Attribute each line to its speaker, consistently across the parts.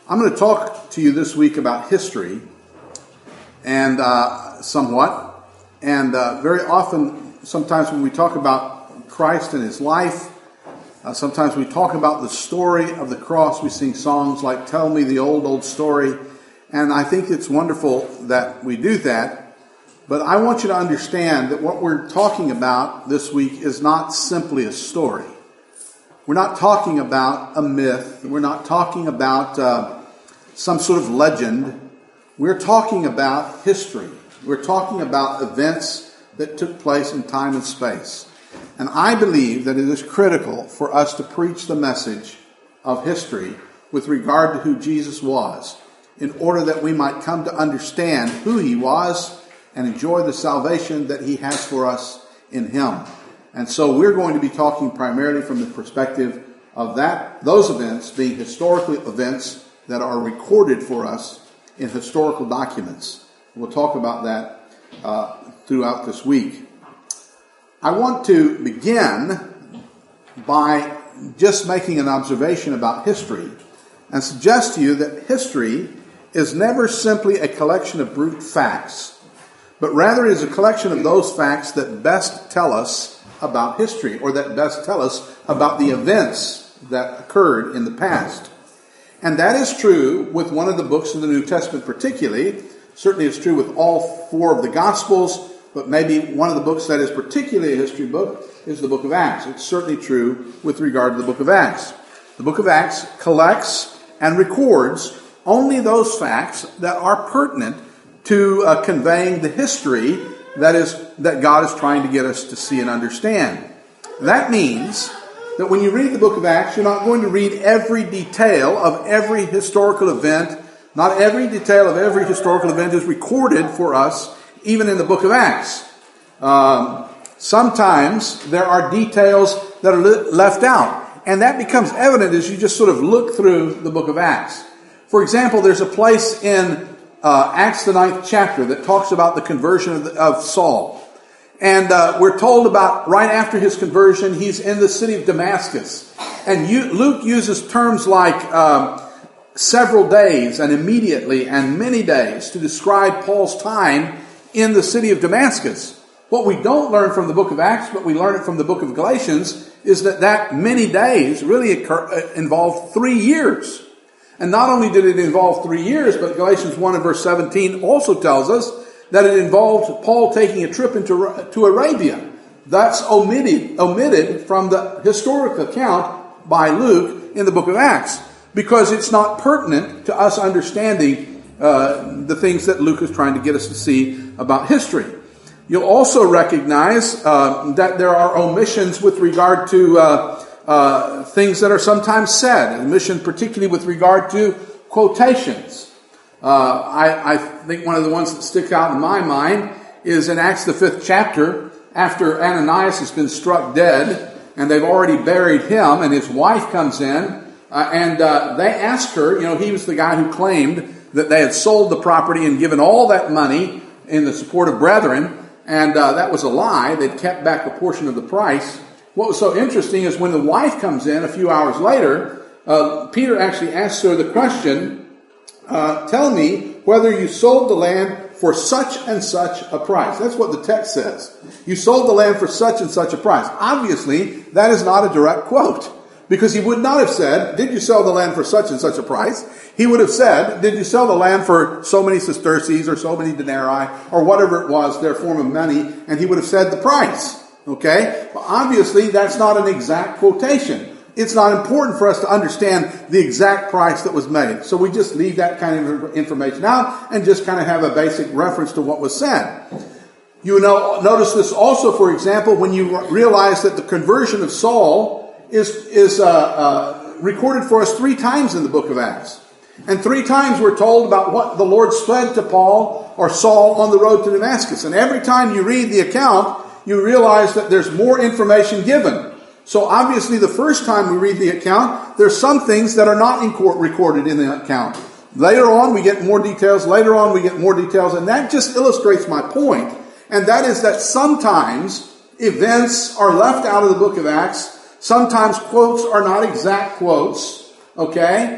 Speaker 1: I'm going to talk to you this week about history, and somewhat. And very often, sometimes when we talk about Christ and His life, sometimes we talk about the story of the cross. We sing songs like "Tell Me the Old, Old Story," and I think it's wonderful that we do that. But I want you to understand that what we're talking about this week is not simply a story. We're not talking about a myth. We're not talking about some sort of legend. We're talking about history. We're talking about events that took place in time and space. And I believe that it is critical for us to preach the message of history with regard to who Jesus was, in order that we might come to understand who He was and enjoy the salvation that He has for us in Him. And so we're going to be talking primarily from the perspective of those events being historical events that are recorded for us in historical documents. We'll talk about that throughout this week. I want to begin by just making an observation about history and suggest to you that history is never simply a collection of brute facts, but rather is a collection of those facts that best tell us about history, or that best tell us about the events that occurred in the past. And that is true with one of the books of the New Testament particularly. Certainly it's true with all four of the Gospels, but maybe one of the books that is particularly a history book is the book of Acts. It's certainly true with regard to the book of Acts. The book of Acts collects and records only those facts that are pertinent to conveying the history that God is trying to get us to see and understand. That means that when you read the book of Acts, you're not going to read every detail of every historical event. Not every detail of every historical event is recorded for us, even in the book of Acts. Sometimes there are details that are left out, and that becomes evident as you just sort of look through the book of Acts. For example, there's a place in Acts the 9th chapter that talks about the conversion of Saul. And we're told about right after his conversion, he's in the city of Damascus. And Luke uses terms like several days and immediately and many days to describe Paul's time in the city of Damascus. What we don't learn from the book of Acts, but we learn it from the book of Galatians, is that many days really involved 3 years. And not only did it involve 3 years, but Galatians 1 and verse 17 also tells us that it involved Paul taking a trip to Arabia. That's omitted from the historical account by Luke in the book of Acts, because it's not pertinent to us understanding the things that Luke is trying to get us to see about history. You'll also recognize that there are omissions with regard to things that are sometimes said, omission particularly with regard to quotations. I think one of the ones that stick out in my mind is in Acts the 5th chapter, after Ananias has been struck dead, and they've already buried him, and his wife comes in, and they ask her, he was the guy who claimed that they had sold the property and given all that money in the support of brethren, and that was a lie. They'd kept back a portion of the price. What was so interesting is when the wife comes in a few hours later, Peter actually asks her the question, tell me whether you sold the land for such and such a price. That's what the text says. You sold the land for such and such a price. Obviously, that is not a direct quote, because he would not have said, did you sell the land for such and such a price? He would have said, did you sell the land for so many sesterces or so many denarii or whatever it was, their form of money, and he would have said the price. Okay? But obviously, that's not an exact quotation. It's not important for us to understand the exact price that was made. So we just leave that kind of information out and just kind of have a basic reference to what was said. You notice this also, for example, when you realize that the conversion of Saul is recorded for us 3 times in the book of Acts. And 3 times we're told about what the Lord said to Paul or Saul on the road to Damascus. And every time you read the account, you realize that there's more information given. So obviously the first time we read the account, there's some things that are not recorded in the account. Later on we get more details, and that just illustrates my point. And that is that sometimes events are left out of the book of Acts. Sometimes quotes are not exact quotes, okay?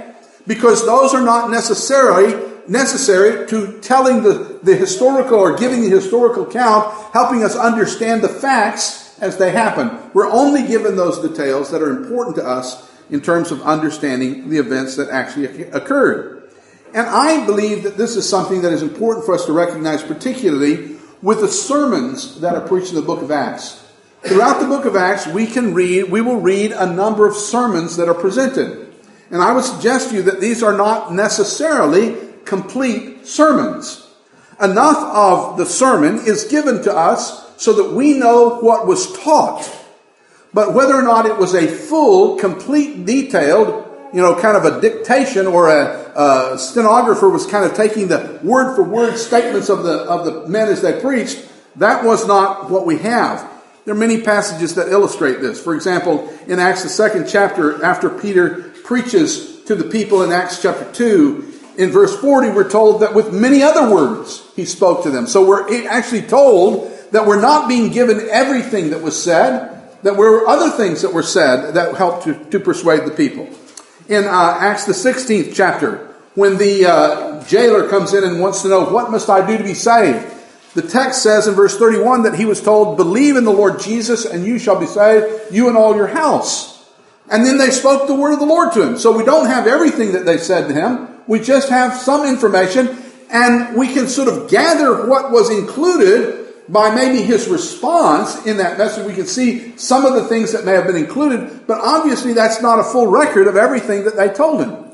Speaker 1: because those are not necessary to telling the historical or giving the historical account, helping us understand the facts as they happen. We're only given those details that are important to us in terms of understanding the events that actually occurred. And I believe that this is something that is important for us to recognize, particularly with the sermons that are preached in the book of Acts. Throughout the book of Acts, we will read a number of sermons that are presented. And I would suggest to you that these are not necessarily complete sermons. Enough of the sermon is given to us so that we know what was taught. But whether or not it was a full, complete, detailed, kind of a dictation, or a stenographer was kind of taking the word-for-word statements of the men as they preached, that was not what we have. There are many passages that illustrate this. For example, in Acts the 2nd chapter, after Peter preaches to the people in Acts chapter 2, in verse 40, we're told that with many other words he spoke to them. So we're actually told that we're not being given everything that was said, that there were other things that were said that helped to persuade the people. In Acts the 16th chapter, when the jailer comes in and wants to know, what must I do to be saved? The text says in verse 31 that he was told, believe in the Lord Jesus and you shall be saved, you and all your house. And then they spoke the word of the Lord to him. So we don't have everything that they said to him. We just have some information, and we can sort of gather what was included by maybe his response in that message. We can see some of the things that may have been included, but obviously that's not a full record of everything that they told him.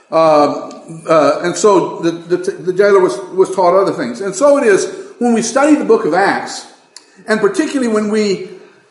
Speaker 1: And so the jailer was taught other things. And so it is when we study the book of Acts, and particularly when we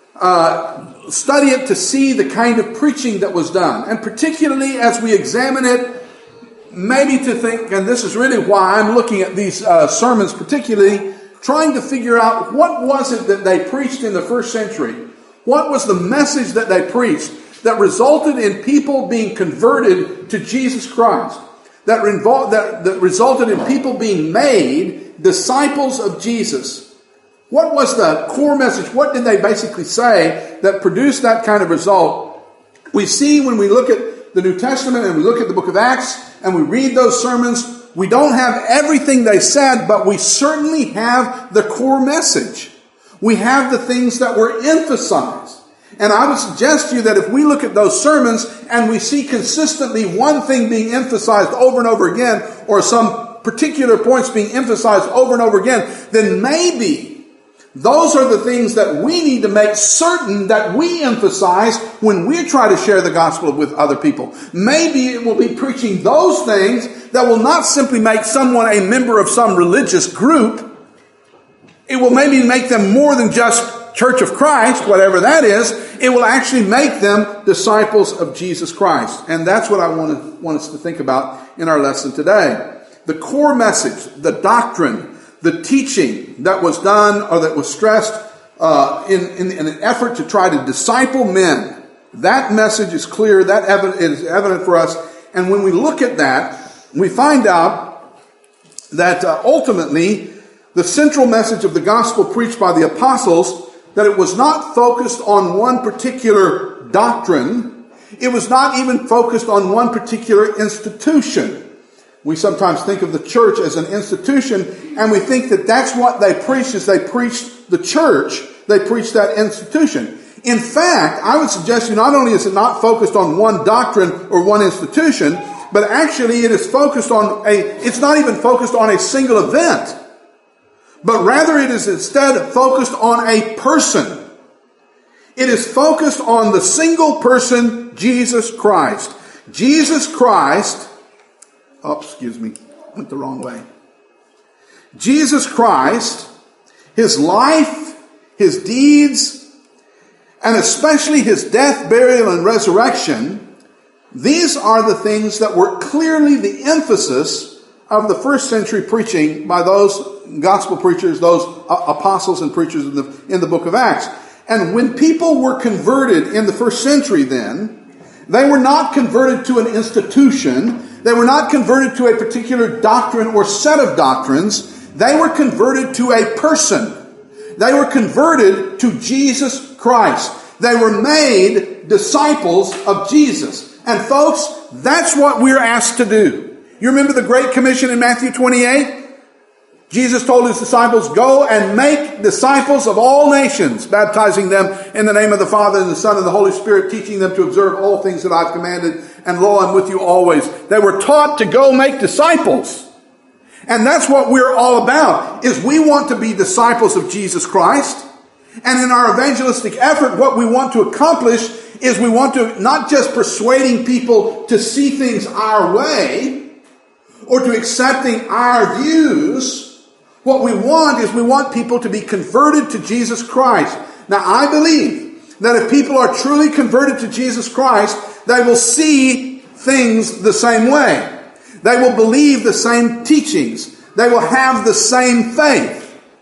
Speaker 1: study it to see the kind of preaching that was done, and particularly as we examine it, maybe to think, and this is really why I'm looking at these sermons particularly, trying to figure out what was it that they preached in the first century. What was the message that they preached that resulted in people being converted to Jesus Christ? That resulted in people being made disciples of Jesus. What was the core message? What did they basically say that produced that kind of result? We see when we look at the New Testament and we look at the book of Acts and we read those sermons, we don't have everything they said, but we certainly have the core message. We have the things that were emphasized. And I would suggest to you that if we look at those sermons and we see consistently one thing being emphasized over and over again, or some particular points being emphasized over and over again, then maybe those are the things that we need to make certain that we emphasize when we try to share the gospel with other people. Maybe it will be preaching those things that will not simply make someone a member of some religious group. It will maybe make them more than just Church of Christ, whatever that is. It will actually make them disciples of Jesus Christ. And that's what I want us to think about in our lesson today. The core message, the doctrine, the teaching that was done or that was stressed in an effort to try to disciple men, that message is clear, it is evident for us. And when we look at that, we find out that ultimately the central message of the gospel preached by the apostles, that it was not focused on one particular doctrine. It was not even focused on one particular institution. We sometimes think of the church as an institution, and we think that that's what they preached, is they preached the church. They preached that institution. In fact, I would suggest to you, not only is it not focused on one doctrine or one institution, but actually it is focused on it's not even focused on a single event, but rather it is instead focused on a person. It is focused on the single person, Jesus Christ. Jesus Christ, went the wrong way. Jesus Christ, his life, his deeds, and especially his death, burial, and resurrection, these are the things that were clearly the emphasis of the first century preaching by those gospel preachers, those apostles and preachers in the book of Acts. And when people were converted in the first century then, they were not converted to an institution. They were not converted to a particular doctrine or set of doctrines. They were converted to a person. They were converted to Jesus Christ. They were made disciples of Jesus. And folks, that's what we're asked to do. You remember the Great Commission in Matthew 28? Jesus told his disciples, go and make disciples of all nations, baptizing them in the name of the Father and the Son and the Holy Spirit, teaching them to observe all things that I've commanded, and lo, I'm with you always. They were taught to go make disciples. And that's what we're all about, is we want to be disciples of Jesus Christ. And in our evangelistic effort, what we want to accomplish is we want to not just persuading people to see things our way or to accepting our views. What we want is we want people to be converted to Jesus Christ. Now, I believe that if people are truly converted to Jesus Christ, they will see things the same way. They will believe the same teachings. They will have the same faith.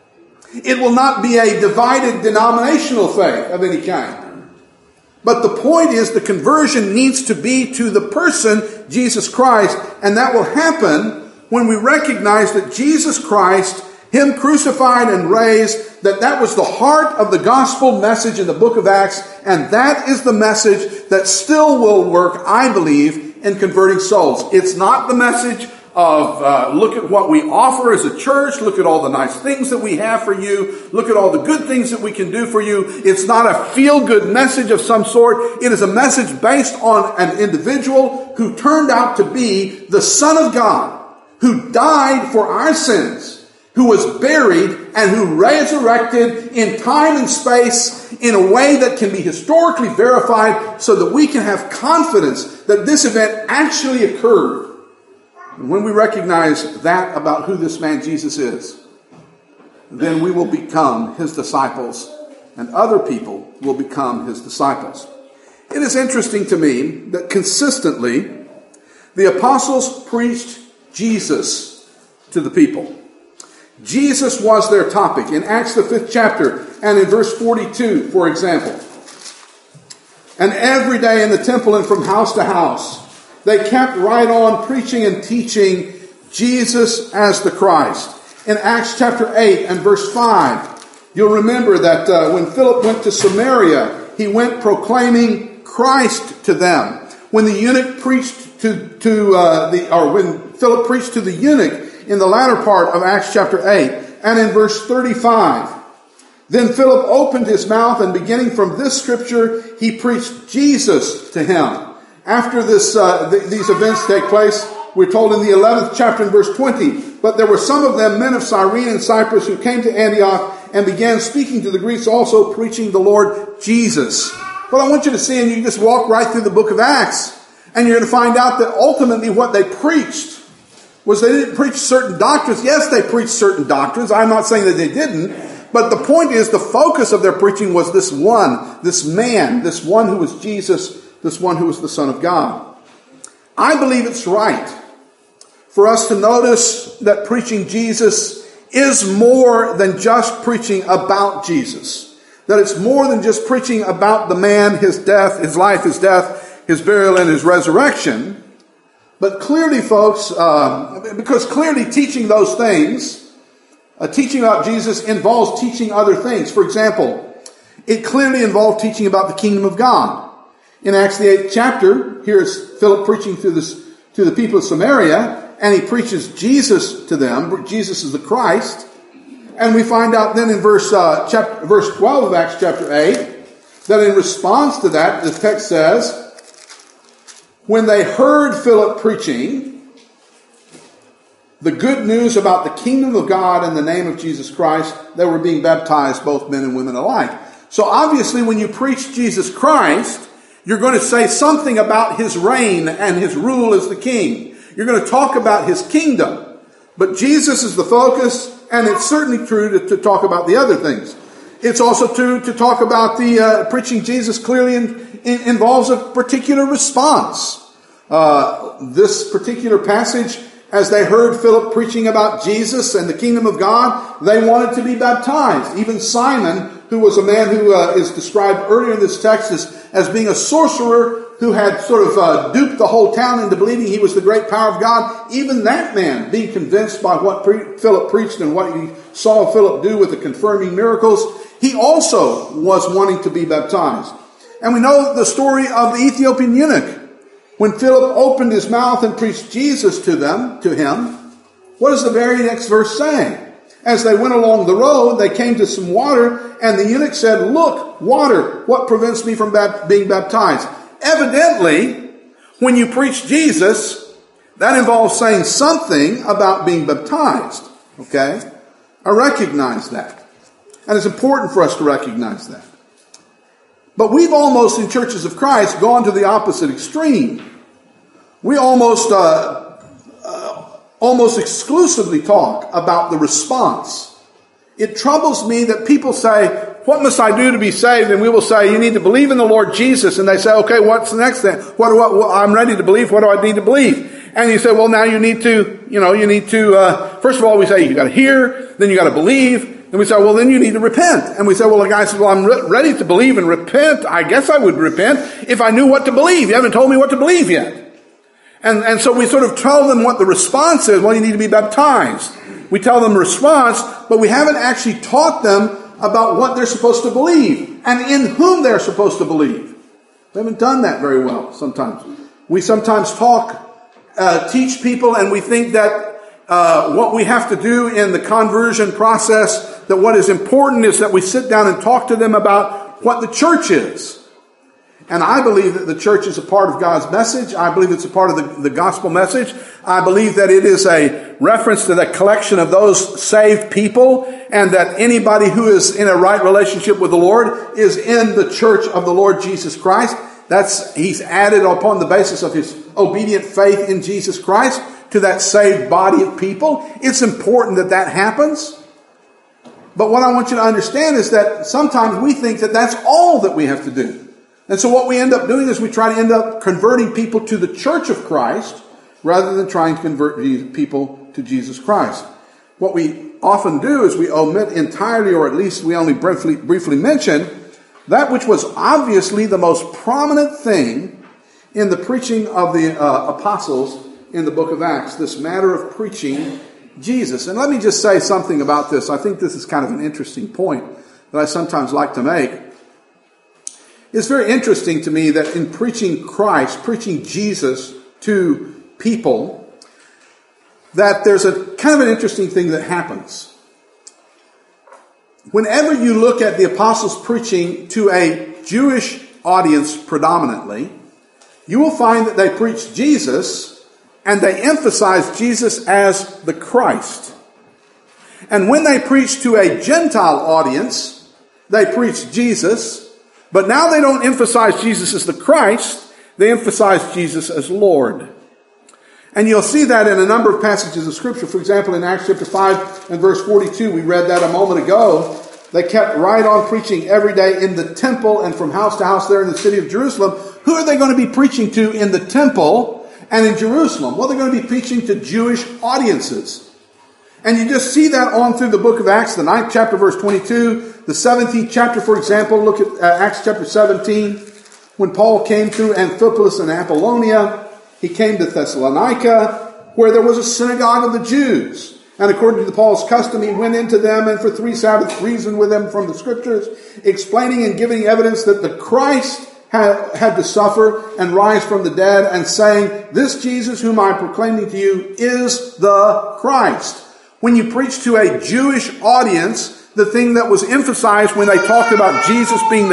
Speaker 1: It will not be a divided denominational faith of any kind. But the point is, the conversion needs to be to the person, Jesus Christ, and that will happen when we recognize that Jesus Christ, Him crucified and raised, that was the heart of the gospel message in the book of Acts, and that is the message that still will work, I believe, in converting souls. It's not the message of look at what we offer as a church, look at all the nice things that we have for you, look at all the good things that we can do for you. It's not a feel-good message of some sort. It is a message based on an individual who turned out to be the Son of God, who died for our sins, who was buried, and who resurrected in time and space in a way that can be historically verified so that we can have confidence that this event actually occurred. And when we recognize that about who this man Jesus is, then we will become His disciples, and other people will become His disciples. It is interesting to me that consistently the apostles preached Jesus to the people. Jesus was their topic. In Acts the 5th chapter and in verse 42, for example. And every day in the temple and from house to house, they kept right on preaching and teaching Jesus as the Christ. In Acts chapter 8 and verse 5, you'll remember that when Philip went to Samaria, he went proclaiming Christ to them. When the eunuch preached when Philip preached to the eunuch in the latter part of Acts chapter 8, and in verse 35, then Philip opened his mouth, and beginning from this scripture, he preached Jesus to him. After these events take place, we're told in the 11th chapter in verse 20, but there were some of them, men of Cyrene and Cyprus, who came to Antioch and began speaking to the Greeks, also preaching the Lord Jesus. But I want you to see, and you just walk right through the book of Acts, and you're going to find out that ultimately what they preached was they didn't preach certain doctrines. Yes, they preached certain doctrines. I'm not saying that they didn't. But the point is, the focus of their preaching was this one, this man, this one who was Jesus, this one who was the Son of God. I believe it's right for us to notice that preaching Jesus is more than just preaching about Jesus. That it's more than just preaching about the man, his death, his life, his death, his burial, and his resurrection. But clearly, folks, because clearly teaching those things, teaching about Jesus involves teaching other things. For example, it clearly involved teaching about the kingdom of God. In Acts the 8th chapter, here is Philip preaching to the people of Samaria, and he preaches Jesus to them. Jesus is the Christ. And we find out then in verse 12 of Acts chapter 8, that in response to that, the text says, when they heard Philip preaching the good news about the kingdom of God in the name of Jesus Christ, they were being baptized, both men and women alike. So obviously when you preach Jesus Christ, you're going to say something about His reign and His rule as the king. You're going to talk about His kingdom. But Jesus is the focus, and it's certainly true to talk about the other things. It's also true to talk about the preaching Jesus clearly involves a particular response. This particular passage, as they heard Philip preaching about Jesus and the kingdom of God, they wanted to be baptized. Even Simon, who was a man who is described earlier in this text as being a sorcerer who had sort of duped the whole town into believing he was the great power of God, even that man, being convinced by what Philip preached and what he saw Philip do with the confirming miracles, he also was wanting to be baptized. And we know the story of the Ethiopian eunuch. When Philip opened his mouth and preached Jesus to him, what does the very next verse say? As they went along the road, they came to some water, and the eunuch said, "Look, water, what prevents me from being baptized?" Evidently, when you preach Jesus, that involves saying something about being baptized. Okay? I recognize that. And it's important for us to recognize that. But we've almost, in churches of Christ, gone to the opposite extreme. We almost exclusively talk about the response. It troubles me that people say, "What must I do to be saved?" And we will say, "You need to believe in the Lord Jesus." And they say, "Okay, what's the next thing? I'm ready to believe. What do I need to believe?" And you say, "Well, now you need to, first of all, we say you got to hear, then you got to believe." And we say, "Well, then you need to repent." And we say, "Well, the guy says, well, I'm ready to believe and repent. I guess I would repent if I knew what to believe. You haven't told me what to believe yet." And so we sort of tell them what the response is. Well, you need to be baptized. We tell them response, but we haven't actually taught them about what they're supposed to believe and in whom they're supposed to believe. We haven't done that very well sometimes. We sometimes teach people, and we think that what we have to do in the conversion process, that what is important is that we sit down and talk to them about what the church is. And I believe that the church is a part of God's message. I believe it's a part of the gospel message. I believe that it is a reference to the collection of those saved people, and that anybody who is in a right relationship with the Lord is in the church of the Lord Jesus Christ. He's added upon the basis of his obedient faith in Jesus Christ to that saved body of people. It's important that that happens. But what I want you to understand is that sometimes we think that that's all that we have to do. And so what we end up doing is we try to end up converting people to the church of Christ rather than trying to convert people to Jesus Christ. What we often do is we omit entirely, or at least we only briefly mention, that which was obviously the most prominent thing in the preaching of the apostles in the book of Acts, this matter of preaching Jesus. And let me just say something about this. I think this is kind of an interesting point that I sometimes like to make. It's very interesting to me that in preaching Christ, preaching Jesus to people, that there's a kind of an interesting thing that happens. Whenever you look at the apostles preaching to a Jewish audience predominantly, you will find that they preach Jesus and they emphasize Jesus as the Christ. And when they preach to a Gentile audience, they preach Jesus. But now they don't emphasize Jesus as the Christ, they emphasize Jesus as Lord. And you'll see that in a number of passages of Scripture. For example, in Acts chapter 5 and verse 42, we read that a moment ago. They kept right on preaching every day in the temple and from house to house there in the city of Jerusalem. Who are they going to be preaching to in the temple and in Jerusalem? Well, they're going to be preaching to Jewish audiences. And you just see that on through the book of Acts, the 9th chapter, verse 22, the 17th chapter, for example. Look at Acts chapter 17. When Paul came through Amphipolis and Apollonia, he came to Thessalonica, where there was a synagogue of the Jews. And according to Paul's custom, he went into them and for 3 Sabbaths reasoned with them from the Scriptures, explaining and giving evidence that the Christ had to suffer and rise from the dead, and saying, "This Jesus whom I am proclaiming to you is the Christ." When you preach to a Jewish audience, the thing that was emphasized when they talked about Jesus being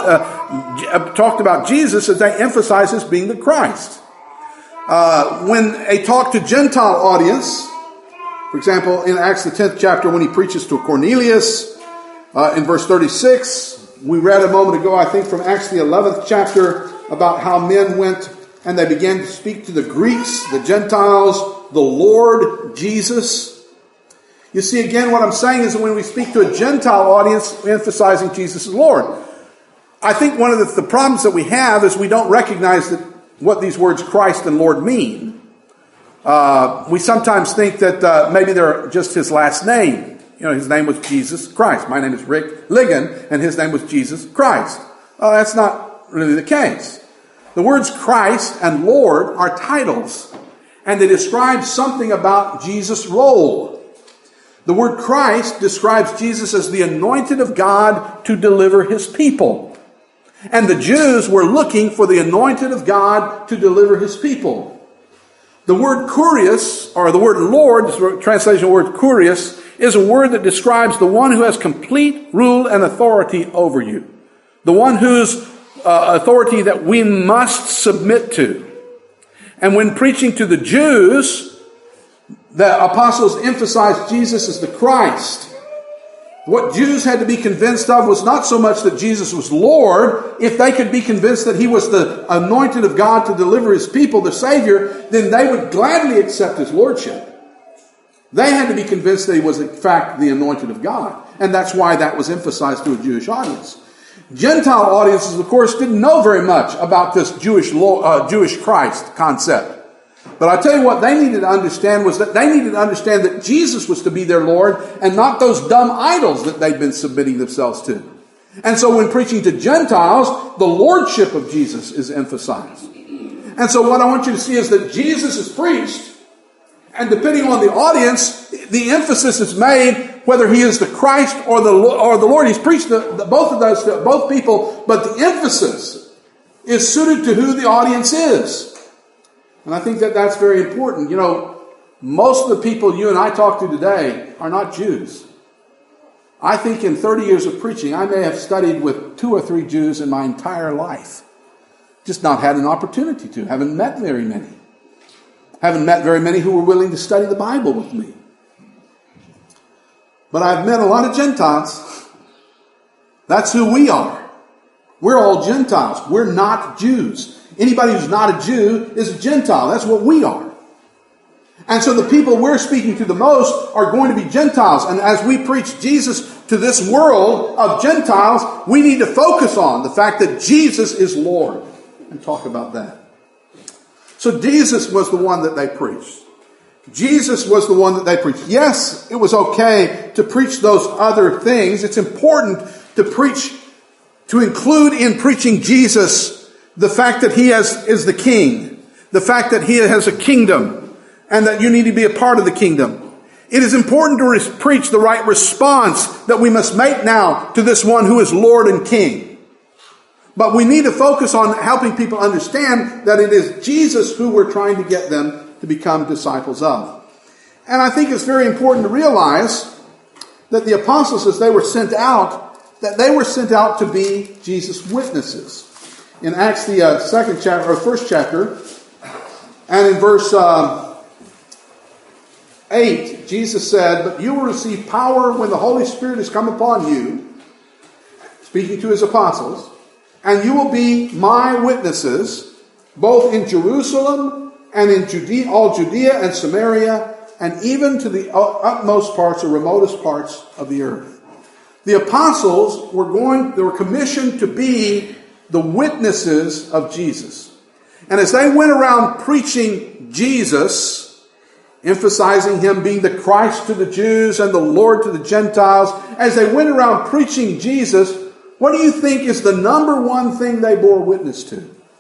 Speaker 1: is they emphasized as being the Christ. When they talk to Gentile audience, for example, in Acts the 10th chapter, when he preaches to Cornelius, in verse 36, we read a moment ago, I think, from Acts the 11th chapter, about how men went and they began to speak to the Greeks, the Gentiles, the Lord Jesus. You see, again, what I'm saying is that when we speak to a Gentile audience, we're emphasizing Jesus as Lord. I think one of the problems that we have is we don't recognize what these words Christ and Lord mean. We sometimes think that maybe they're just his last name. You know, his name was Jesus Christ. My name is Rick Ligon, and his name was Jesus Christ. That's not really the case. The words Christ and Lord are titles, and they describe something about Jesus' role. The word Christ describes Jesus as the anointed of God to deliver his people. And the Jews were looking for the anointed of God to deliver his people. The word kurios, or the word Lord, the translation of the word kurios, is a word that describes the one who has complete rule and authority over you. The one whose authority that we must submit to. And when preaching to the Jews, the apostles emphasized Jesus as the Christ. What Jews had to be convinced of was not so much that Jesus was Lord. If they could be convinced that he was the anointed of God to deliver his people, the Savior, then they would gladly accept his lordship. They had to be convinced that he was in fact the anointed of God. And that's why that was emphasized to a Jewish audience. Gentile audiences, of course, didn't know very much about this Jewish Christ concept. But I tell you what they needed to understand was that they needed to understand that Jesus was to be their Lord and not those dumb idols that they'd been submitting themselves to. And so when preaching to Gentiles, the lordship of Jesus is emphasized. And so what I want you to see is that Jesus is preached, and depending on the audience, the emphasis is made whether he is the Christ or the Lord. He's preached both of those to both people, but the emphasis is suited to who the audience is. And I think that that's very important. You know, most of the people you and I talk to today are not Jews. I think in 30 years of preaching, I may have studied with 2 or 3 Jews in my entire life. Just not had an opportunity to. Haven't met very many. Haven't met very many who were willing to study the Bible with me. But I've met a lot of Gentiles. That's who we are. We're all Gentiles. We're not Jews. Anybody who's not a Jew is a Gentile. That's what we are. And so the people we're speaking to the most are going to be Gentiles. And as we preach Jesus to this world of Gentiles, we need to focus on the fact that Jesus is Lord and talk about that. So Jesus was the one that they preached. Jesus was the one that they preached. Yes, it was okay to preach those other things. It's important to preach, to include in preaching Jesus the fact that he is the king, the fact that he has a kingdom, and that you need to be a part of the kingdom. It is important to preach the right response that we must make now to this one who is Lord and King. But we need to focus on helping people understand that it is Jesus who we're trying to get them to become disciples of. And I think it's very important to realize that the apostles, as they were sent out, that they were sent out to be Jesus' witnesses. In Acts, the second chapter, or first chapter, and in verse 8, Jesus said, "But you will receive power when the Holy Spirit has come upon you," speaking to his apostles, "and you will be my witnesses, both in Jerusalem and in Judea, all Judea and Samaria, and even to the utmost parts or remotest parts of the earth." The apostles they were commissioned to be the witnesses of Jesus. And as they went around preaching Jesus, emphasizing him being the Christ to the Jews and the Lord to the Gentiles, as they went around preaching Jesus, what do you think is the number one thing they bore witness to?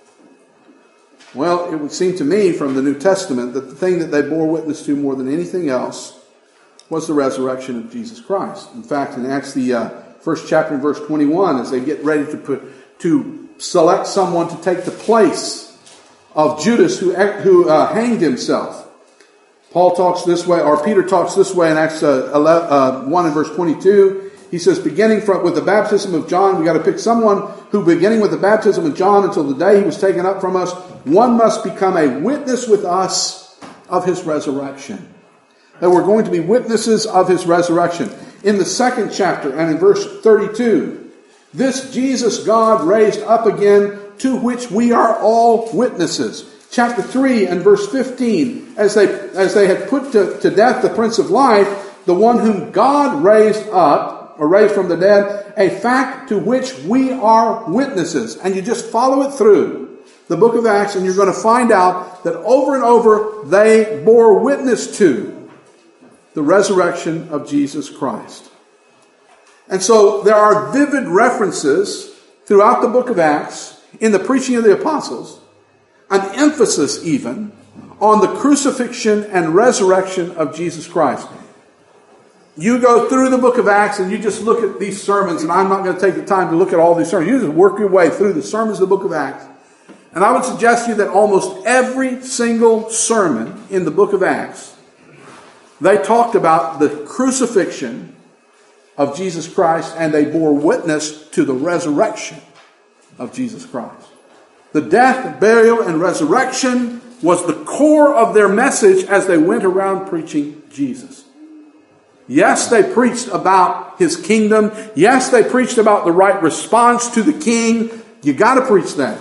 Speaker 1: Well, it would seem to me from the New Testament that the thing that they bore witness to more than anything else was the resurrection of Jesus Christ. In fact, in Acts, the first chapter, in verse 21, as they get ready to select someone to take the place of Judas who hanged himself, Paul talks this way, or Peter talks this way in Acts 1 and verse 22. He says, beginning with the baptism of John, we got to pick someone who, beginning with the baptism of John until the day he was taken up from us, one must become a witness with us of his resurrection. That we're going to be witnesses of his resurrection. In the second chapter and in verse 32, this Jesus God raised up again, to which we are all witnesses. Chapter 3 and verse 15, as they had put to death the Prince of Life, the one whom God raised up, or raised from the dead, a fact to which we are witnesses. And you just follow it through the book of Acts, and you're going to find out that over and over they bore witness to the resurrection of Jesus Christ. And so there are vivid references throughout the book of Acts, in the preaching of the apostles, an emphasis even on the crucifixion and resurrection of Jesus Christ. you go through the book of Acts and you just look at these sermons, and I'm not going to take the time to look at all these sermons. You just work your way through the sermons of the book of Acts. And I would suggest to you that almost every single sermon in the book of Acts, they talked about the crucifixion of Jesus Christ, and they bore witness to the resurrection of Jesus Christ. The death, burial, and resurrection was the core of their message as they went around preaching Jesus. Yes, they preached about his kingdom. Yes, they preached about the right response to the king. You got to preach that.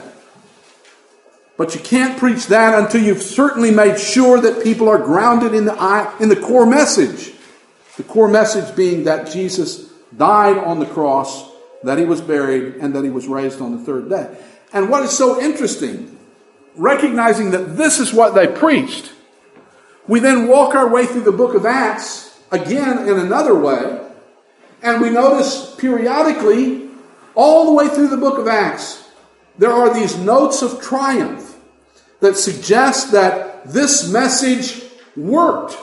Speaker 1: But you can't preach that until you've certainly made sure that people are grounded in the core message. The core message being that Jesus died on the cross, that he was buried, and that he was raised on the third day. And what is so interesting, recognizing that this is what they preached, we then walk our way through the book of Acts, again in another way, and we notice periodically, all the way through the book of Acts, there are these notes of triumph that suggest that this message worked.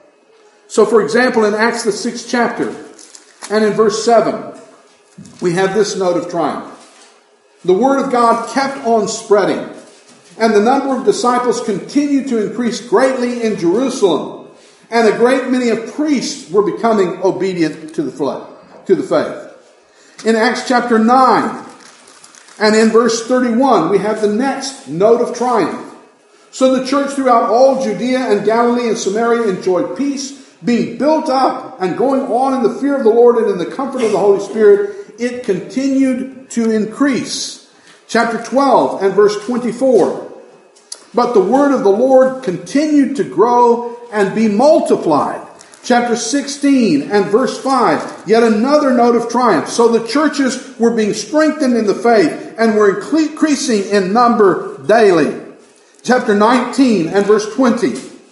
Speaker 1: So, for example, in Acts the 6th chapter, and in verse 7, we have this note of triumph. The word of God kept on spreading, and the number of disciples continued to increase greatly in Jerusalem. And a great many of priests were becoming obedient to the faith. In Acts chapter 9 and in verse 31, we have the next note of triumph. So the church throughout all Judea and Galilee and Samaria enjoyed peace, being built up and going on in the fear of the Lord and in the comfort of the Holy Spirit. It continued to increase. Chapter 12 and verse 24. But the word of the Lord continued to grow and be multiplied. Chapter 16 and verse 5, yet another note of triumph. So the churches were being strengthened in the faith and were increasing in number daily. Chapter 19 and verse 20.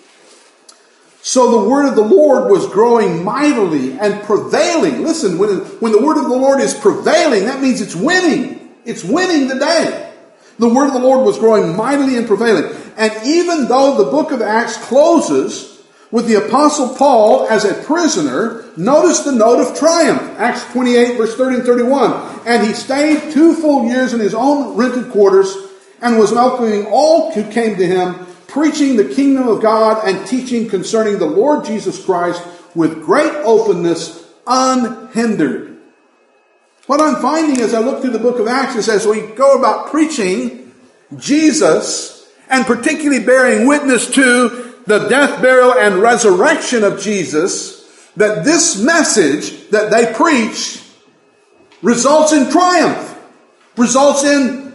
Speaker 1: So the word of the Lord was growing mightily and prevailing. Listen, when the word of the Lord is prevailing, that means it's winning. It's winning the day. The word of the Lord was growing mightily and prevailing. And even though the book of Acts closes with the Apostle Paul as a prisoner, notice the note of triumph. Acts 28, verse 30 and 31. And he stayed 2 full years in his own rented quarters and was welcoming all who came to him, preaching the kingdom of God and teaching concerning the Lord Jesus Christ with great openness, unhindered. What I'm finding as I look through the book of Acts is as we go about preaching Jesus, and particularly bearing witness to the death, burial, and resurrection of Jesus, that this message that they preach results in triumph, results in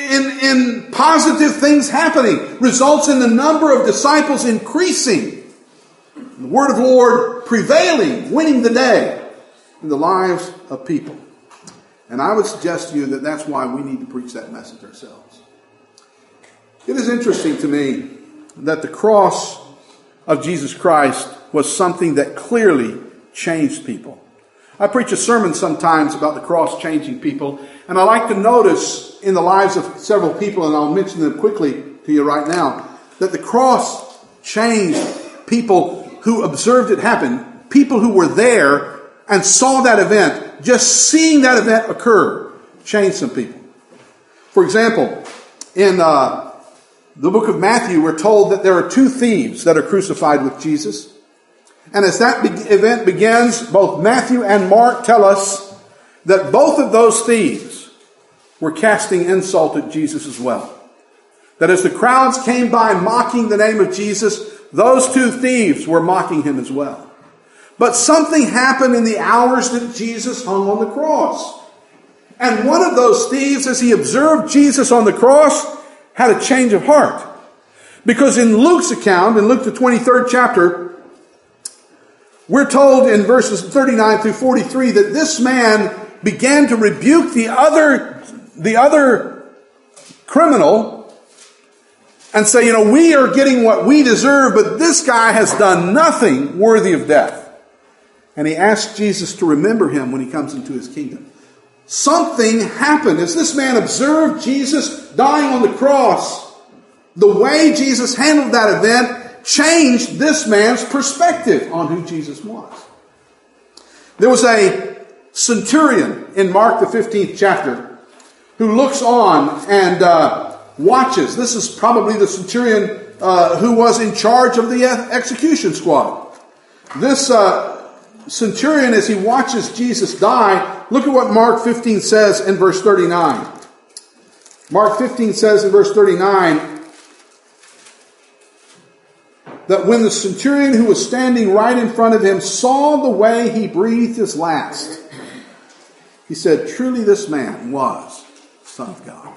Speaker 1: positive things happening, results in the number of disciples increasing, the word of the Lord prevailing, winning the day in the lives of people. And I would suggest to you that that's why we need to preach that message ourselves. It is interesting to me that the cross of Jesus Christ was something that clearly changed people. I preach a sermon sometimes about the cross changing people, and I like to notice in the lives of several people, and I'll mention them quickly to you right now, that the cross changed people who observed it happen, people who were there and saw that event. Just seeing that event occur changed some people. For example, in the book of Matthew, we're told that there are 2 thieves that are crucified with Jesus. And as that event begins, both Matthew and Mark tell us that both of those thieves were casting insult at Jesus as well. That as the crowds came by mocking the name of Jesus, those 2 thieves were mocking him as well. But something happened in the hours that Jesus hung on the cross. And one of those thieves, as he observed Jesus on the cross, had a change of heart. Because in Luke's account, in Luke the 23rd chapter, we're told in verses 39 through 43 that this man began to rebuke the other criminal and say, we are getting what we deserve, but this guy has done nothing worthy of death. And he asked Jesus to remember him when he comes into his kingdom. Something happened as this man observed Jesus dying on the cross. The way Jesus handled that event changed this man's perspective on who Jesus was. There was a centurion in Mark the 15th chapter who looks on and watches. This is probably the centurion who was in charge of the execution squad. This centurion, as he watches Jesus die, look at what Mark 15 says in verse 39. Mark 15 says in verse 39 that when the centurion who was standing right in front of him saw the way he breathed his last, he said, "Truly this man was the Son of God."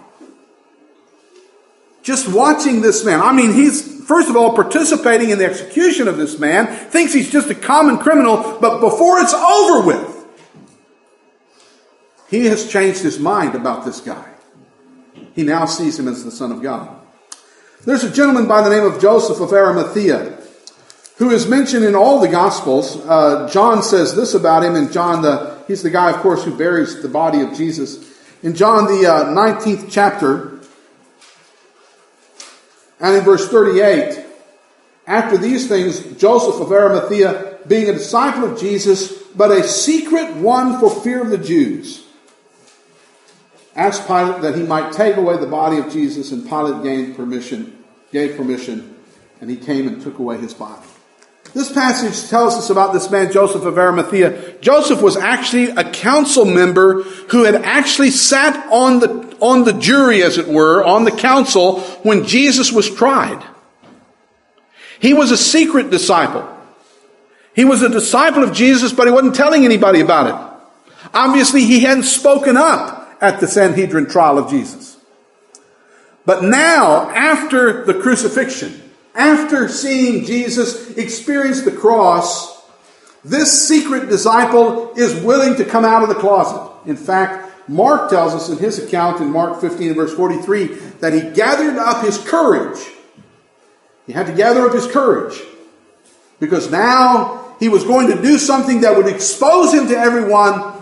Speaker 1: Just watching this man, I mean, he's, first of all, participating in the execution of this man, thinks he's just a common criminal, but before it's over with, he has changed his mind about this guy. He now sees him as the Son of God. There's a gentleman by the name of Joseph of Arimathea who is mentioned in all the Gospels. John says this about him, and he's the guy, of course, who buries the body of Jesus. In John, the 19th chapter, and in verse 38, after these things, Joseph of Arimathea, being a disciple of Jesus, but a secret one for fear of the Jews, asked Pilate that he might take away the body of Jesus, and Pilate gave permission, and he came and took away his body. This passage tells us about this man, Joseph of Arimathea. Joseph was actually a council member who had actually sat on the jury, as it were, on the council when Jesus was tried. He was a secret disciple. He was a disciple of Jesus, but he wasn't telling anybody about it. Obviously, he hadn't spoken up at the Sanhedrin trial of Jesus. But now, after the crucifixion, after seeing Jesus experience the cross, this secret disciple is willing to come out of the closet. In fact, Mark tells us in his account in Mark 15 and verse 43 that he gathered up his courage. He had to gather up his courage because now he was going to do something that would expose him to everyone.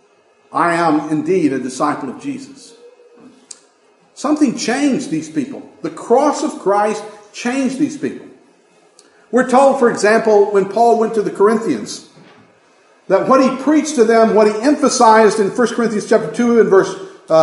Speaker 1: I am indeed a disciple of Jesus. Something changed these people. The cross of Christ changed these people. We're told, for example, when Paul went to the Corinthians, that what he preached to them, what he emphasized in 1 Corinthians chapter 2 and verse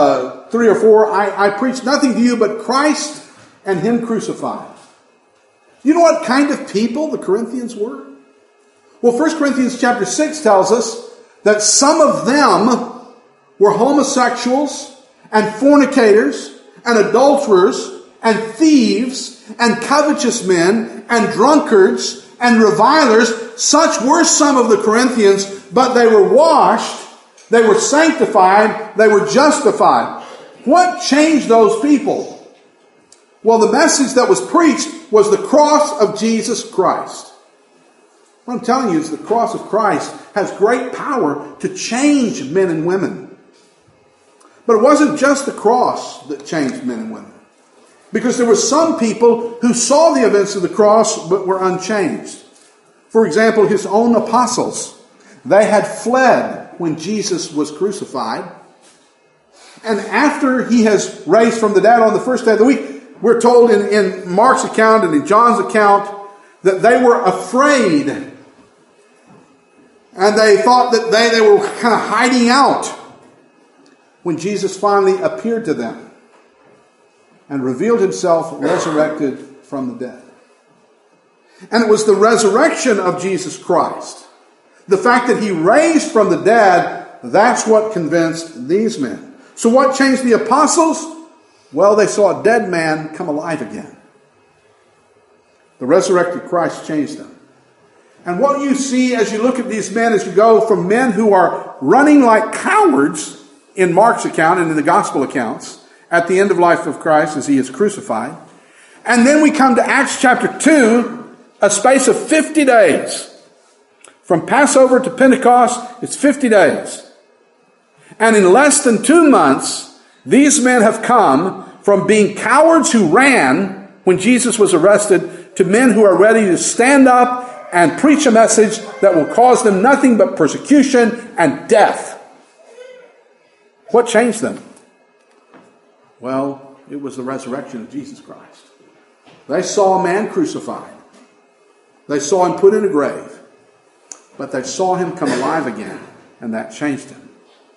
Speaker 1: 3 or 4, I preach nothing to you but Christ and him crucified. You know what kind of people the Corinthians were? Well, 1 Corinthians chapter 6 tells us that some of them were homosexuals and fornicators and adulterers and thieves and covetous men and drunkards and revilers. Such were some of the Corinthians, but they were washed, they were sanctified, they were justified. What changed those people? Well, the message that was preached was the cross of Jesus Christ. What I'm telling you is the cross of Christ has great power to change men and women. But it wasn't just the cross that changed men and women. Because there were some people who saw the events of the cross but were unchanged. For example, his own apostles. They had fled when Jesus was crucified. And after he has raised from the dead on the first day of the week, we're told in Mark's account and in John's account that they were afraid. And they thought that they were kind of hiding out when Jesus finally appeared to them and revealed himself resurrected from the dead. And it was the resurrection of Jesus Christ, the fact that he raised from the dead, that's what convinced these men. So what changed the apostles? Well, they saw a dead man come alive again. The resurrected Christ changed them. And what you see as you look at these men, as you go from men who are running like cowards in Mark's account and in the gospel accounts at the end of life of Christ as he is crucified. And then we come to Acts chapter 2, a space of 50 days. From Passover to Pentecost, it's 50 days. And in less than 2 months, these men have come from being cowards who ran when Jesus was arrested to men who are ready to stand up and preach a message that will cause them nothing but persecution and death. What changed them? Well, it was the resurrection of Jesus Christ. They saw a man crucified. They saw him put in a grave. but they saw him come alive again, and that changed him.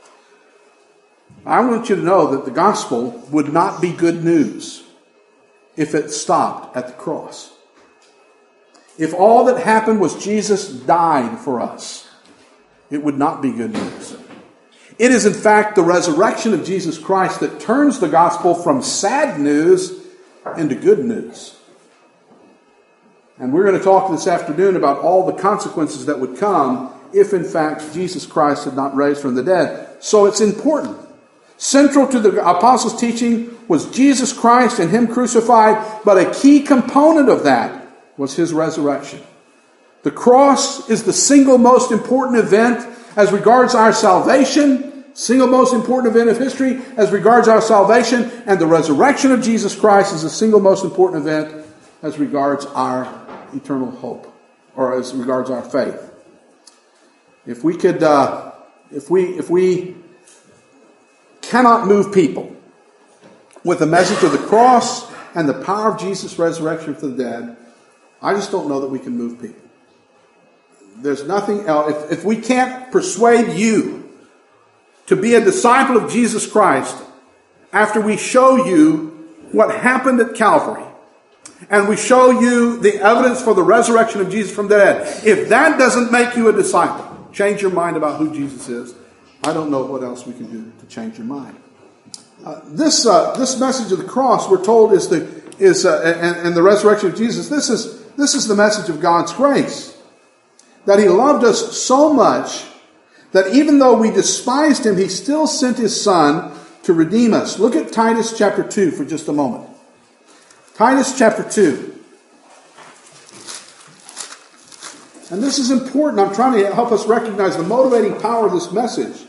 Speaker 1: I want you to know that the gospel would not be good news if it stopped at the cross. If all that happened was Jesus died for us, it would not be good news. It is in fact the resurrection of Jesus Christ that turns the gospel from sad news into good news. And we're going to talk this afternoon about all the consequences that would come if in fact Jesus Christ had not raised from the dead. So it's important. Central to the apostles' teaching was Jesus Christ and him crucified, but a key component of that was his resurrection. The cross is the single most important event as regards our salvation, single most important event of history as regards our salvation, and the resurrection of Jesus Christ is the single most important event as regards our eternal hope, or as regards our faith. If we could, if we cannot move people with the message of the cross and the power of Jesus' resurrection from the dead, I just don't know that we can move people. There's nothing else. If we can't persuade you to be a disciple of Jesus Christ after we show you what happened at Calvary, and we show you the evidence for the resurrection of Jesus from the dead, if that doesn't make you a disciple, change your mind about who Jesus is, I don't know what else we can do to change your mind. This message of the cross, we're told, and the resurrection of Jesus. This is the message of God's grace, that he loved us so much that even though we despised him, he still sent his Son to redeem us. Look at Titus chapter 2 for just a moment. Titus chapter 2. And this is important. I'm trying to help us recognize the motivating power of this message.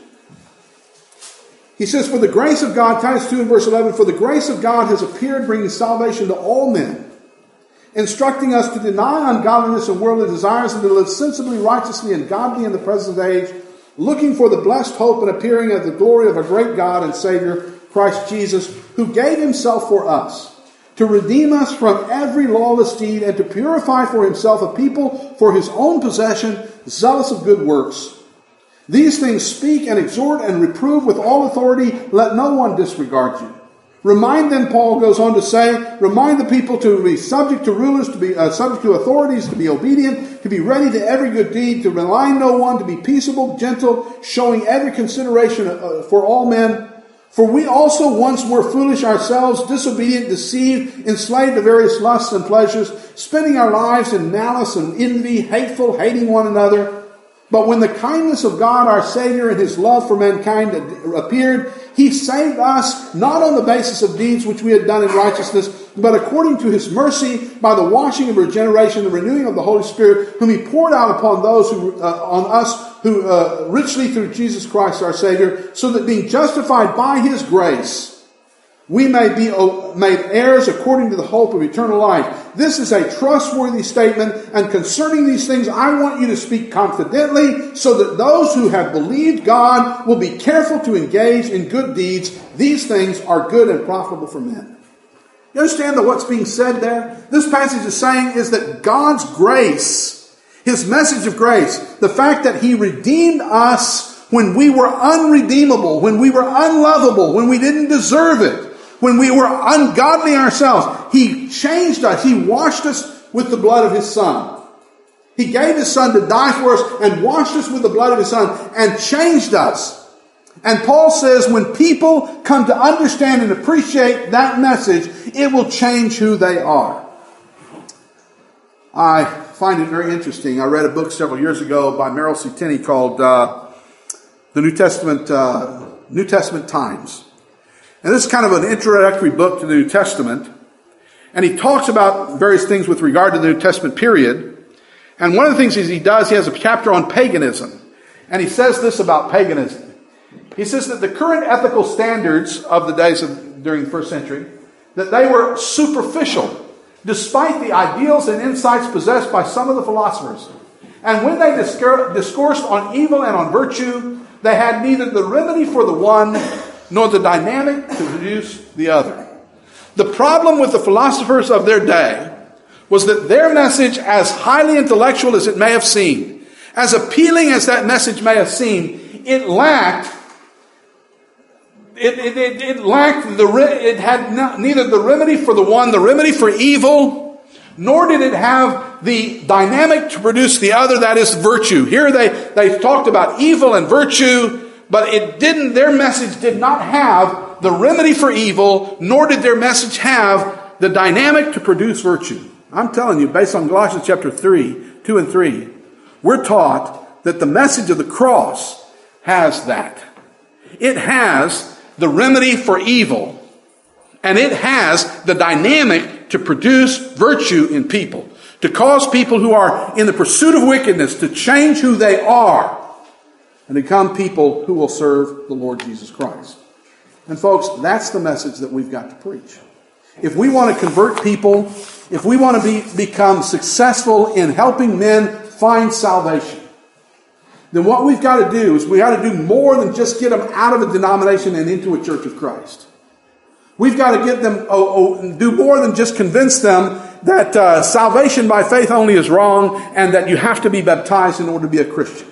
Speaker 1: He says, for the grace of God, Titus 2 and verse 11, for the grace of God has appeared, bringing salvation to all men, instructing us to deny ungodliness and worldly desires and to live sensibly, righteously, and godly in the present age, looking for the blessed hope and appearing of the glory of our great God and Savior, Christ Jesus, who gave himself for us, to redeem us from every lawless deed and to purify for himself a people for his own possession, zealous of good works. These things speak and exhort and reprove with all authority. Let no one disregard you. Remind them, Paul goes on to say, remind the people to be subject to rulers, to be subject to authorities, to be obedient, to be ready to every good deed, to malign no one, to be peaceable, gentle, showing every consideration for all men. For we also once were foolish ourselves, disobedient, deceived, enslaved to various lusts and pleasures, spending our lives in malice and envy, hateful, hating one another. But when the kindness of God our Savior and his love for mankind appeared, he saved us not on the basis of deeds which we had done in righteousness, but according to his mercy by the washing of regeneration, the renewing of the Holy Spirit, whom he poured out upon those on us who richly through Jesus Christ our Savior, so that being justified by his grace, we may be made heirs according to the hope of eternal life. This is a trustworthy statement, and concerning these things I want you to speak confidently, so that those who have believed God will be careful to engage in good deeds. These things are good and profitable for men. You understand that what's being said there? This passage is saying is that God's grace, his message of grace, the fact that he redeemed us when we were unredeemable, when we were unlovable, when we didn't deserve it, when we were ungodly ourselves, he changed us. He washed us with the blood of his Son. He gave his Son to die for us and washed us with the blood of his Son and changed us. And Paul says when people come to understand and appreciate that message, it will change who they are. I find it very interesting. I read a book several years ago by Merrill C. Tenney called The New Testament Times. And this is kind of an introductory book to the New Testament. And he talks about various things with regard to the New Testament period. And one of the things he does, he has a chapter on paganism. And he says this about paganism. He says that the current ethical standards of the days during the first century, that they were superficial, despite the ideals and insights possessed by some of the philosophers. And when they discoursed on evil and on virtue, they had neither the remedy for the one nor the dynamic to produce the other. The problem with the philosophers of their day was that their message, as highly intellectual as it may have seemed, As appealing as that message may have seemed, it had neither the remedy for the one, the remedy for evil, nor did it have the dynamic to produce the other, that is virtue. Here they talked about evil and virtue, but their message did not have the remedy for evil, nor did their message have the dynamic to produce virtue. I'm telling you, based on Galatians chapter 2 and 3, we're taught that the message of the cross has that. It has the remedy for evil, and it has the dynamic to produce virtue in people, to cause people who are in the pursuit of wickedness to change who they are and become people who will serve the Lord Jesus Christ. And folks, that's the message that we've got to preach. If we want to convert people, if we want to become successful in helping men find salvation, then what we've got to do is we've got to do more than just get them out of a denomination and into a church of Christ. We've got to get them, do more than just convince them that salvation by faith only is wrong and that you have to be baptized in order to be a Christian.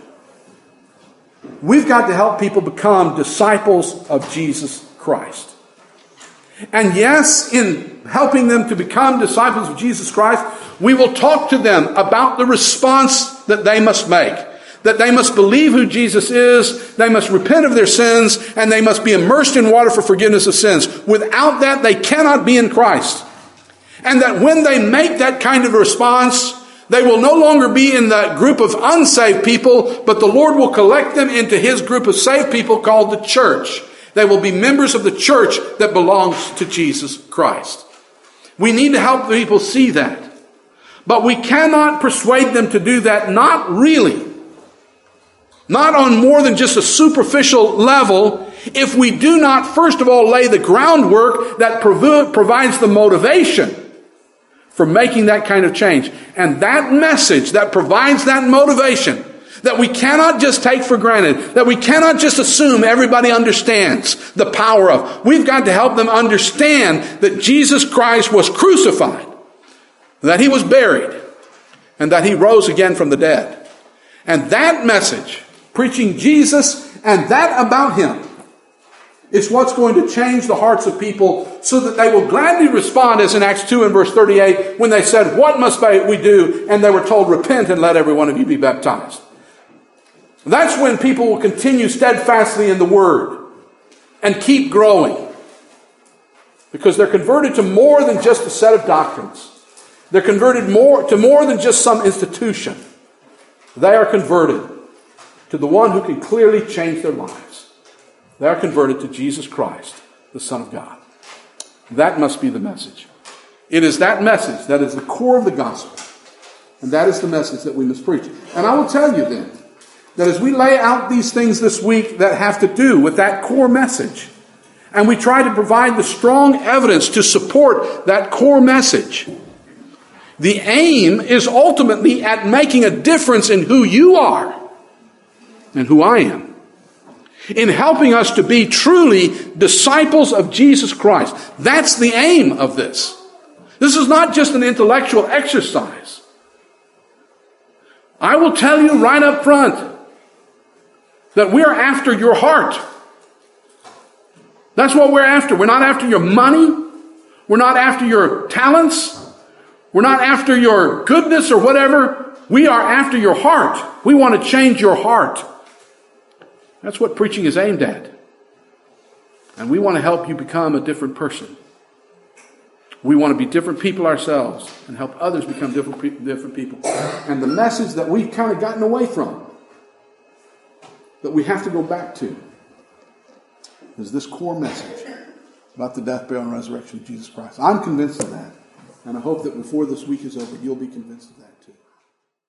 Speaker 1: We've got to help people become disciples of Jesus Christ. And yes, in helping them to become disciples of Jesus Christ, we will talk to them about the response that they must make. That they must believe who Jesus is, they must repent of their sins, and they must be immersed in water for forgiveness of sins. Without that, they cannot be in Christ. And that when they make that kind of response, they will no longer be in the group of unsaved people, but the Lord will collect them into His group of saved people called the church. They will be members of the church that belongs to Jesus Christ. We need to help people see that. But we cannot persuade them to do that, not really. Not on more than just a superficial level, if we do not, first of all, lay the groundwork that provides the motivation for making that kind of change. And that message that provides that motivation, that we cannot just take for granted, that we cannot just assume everybody understands the power of. We've got to help them understand that Jesus Christ was crucified, that He was buried, and that He rose again from the dead. And that message, preaching Jesus and that about Him, is what's going to change the hearts of people so that they will gladly respond, as in Acts 2 and verse 38, when they said, "What must we do?" And they were told, "Repent and let every one of you be baptized." That's when people will continue steadfastly in the Word and keep growing, because they're converted to more than just a set of doctrines. They're converted to more than just some institution. They are converted to the one who can clearly change their lives. They are converted to Jesus Christ, the Son of God. That must be the message. It is that message that is the core of the gospel. And that is the message that we must preach. And I will tell you then, that as we lay out these things this week that have to do with that core message, and we try to provide the strong evidence to support that core message, the aim is ultimately at making a difference in who you are and who I am, in helping us to be truly disciples of Jesus Christ. That's the aim of this. This is not just an intellectual exercise. I will tell you right up front that we are after your heart. That's what we're after. We're not after your money. We're not after your talents. We're not after your goodness or whatever. We are after your heart. We want to change your heart. That's what preaching is aimed at. And we want to help you become a different person. We want to be different people ourselves and help others become different people. And the message that we've kind of gotten away from, that we have to go back to, is this core message about the death, burial, and resurrection of Jesus Christ. I'm convinced of that. And I hope that before this week is over, you'll be convinced of that too.